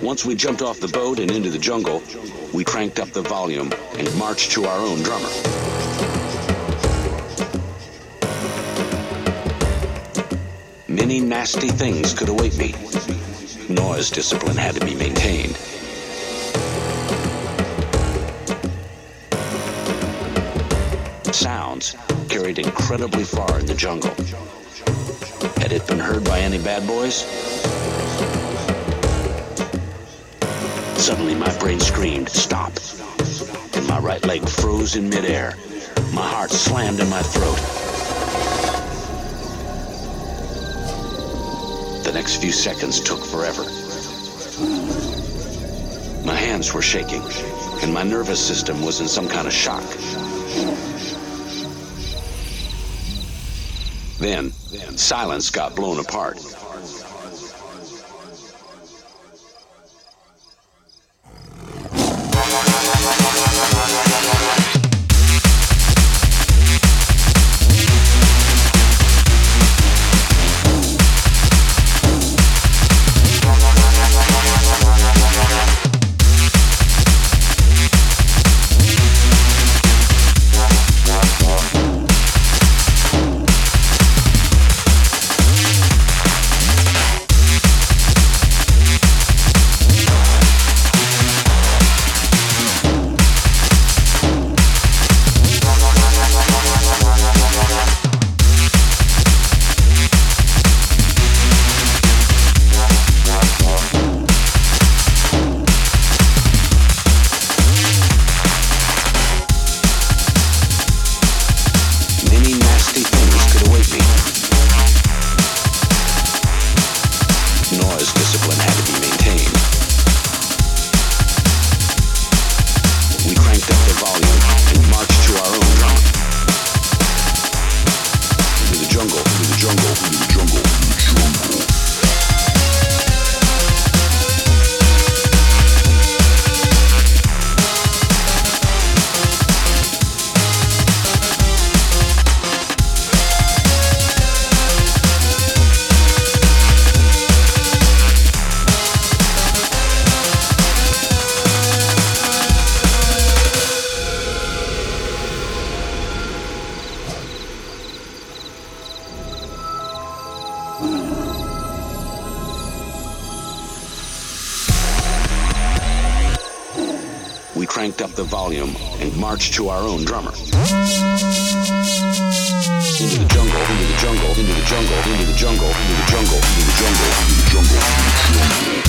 Once we jumped off the boat and into the jungle, we cranked up the volume and marched to our own drummer. Many nasty things could await me. Noise discipline had to be maintained. Sounds carried incredibly far in the jungle. Had it been heard by any bad boys? Suddenly my brain screamed, "Stop!" and my right leg froze in midair. My heart slammed in my throat. The next few seconds took forever. My hands were shaking, and my nervous system was in some kind of shock. Then, silence got blown apart. We cranked up the volume and marched to our own drummer. Into the jungle, into the jungle, into the jungle, into the jungle, into the jungle, into the jungle, into the jungle, into the jungle.